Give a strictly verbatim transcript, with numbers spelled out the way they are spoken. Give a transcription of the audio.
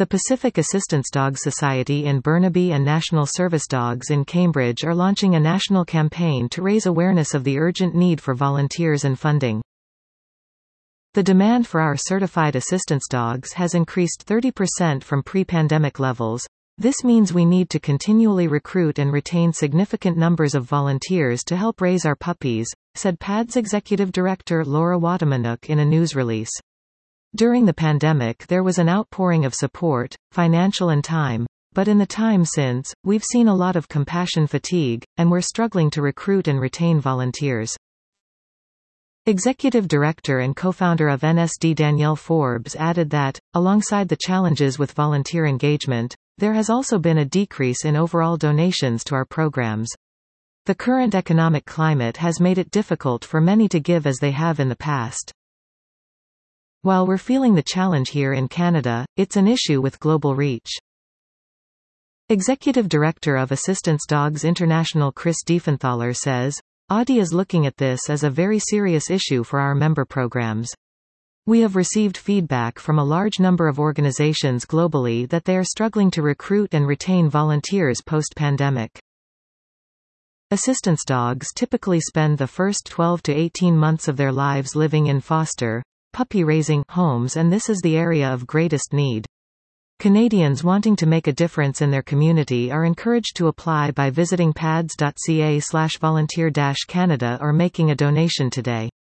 The Pacific Assistance Dog Society in Burnaby and National Service Dogs in Cambridge are launching a national campaign to raise awareness of the urgent need for volunteers and funding. The demand for our certified assistance dogs has increased thirty percent from pre-pandemic levels. This means we need to continually recruit and retain significant numbers of volunteers to help raise our puppies, said P A D's Executive Director Laura Watamanuk in a news release. During the pandemic there was an outpouring of support, financial and time, but in the time since, we've seen a lot of compassion fatigue, and we're struggling to recruit and retain volunteers. Executive Director and co-founder of N S D Danielle Forbes added that, alongside the challenges with volunteer engagement, there has also been a decrease in overall donations to our programs. The current economic climate has made it difficult for many to give as they have in the past. While we're feeling the challenge here in Canada, it's an issue with global reach. Executive Director of Assistance Dogs International Chris Diefenthaler says, A D I is looking at this as a very serious issue for our member programs. We have received feedback from a large number of organizations globally that they are struggling to recruit and retain volunteers post-pandemic. Assistance dogs typically spend the first twelve to eighteen months of their lives living in foster, puppy-raising homes, and this is the area of greatest need. Canadians wanting to make a difference in their community are encouraged to apply by visiting pads dot c a slash volunteer dash Canada or making a donation today.